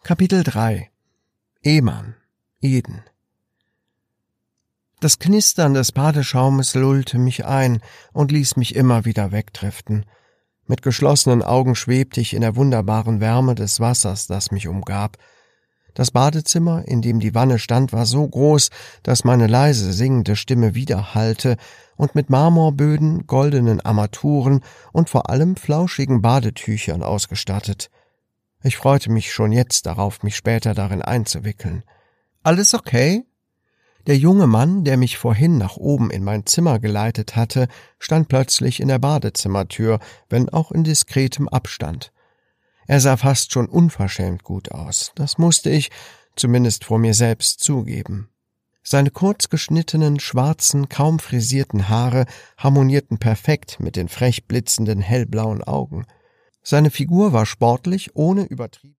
Kapitel 3 Ehemann, Eden. Das Knistern des Badeschaumes lullte mich ein und ließ mich immer wieder wegdriften. Mit geschlossenen Augen schwebte ich in der wunderbaren Wärme des Wassers, das mich umgab. Das Badezimmer, in dem die Wanne stand, war so groß, dass meine leise singende Stimme widerhallte und mit Marmorböden, goldenen Armaturen und vor allem flauschigen Badetüchern ausgestattet. Ich freute mich schon jetzt darauf, mich später darin einzuwickeln. »Alles okay?« Der junge Mann, der mich vorhin nach oben in mein Zimmer geleitet hatte, stand plötzlich in der Badezimmertür, wenn auch in diskretem Abstand. Er sah fast schon unverschämt gut aus, das musste ich, zumindest vor mir selbst, zugeben. Seine kurz geschnittenen, schwarzen, kaum frisierten Haare harmonierten perfekt mit den frech blitzenden, hellblauen Augen. Seine Figur war sportlich, ohne übertrieben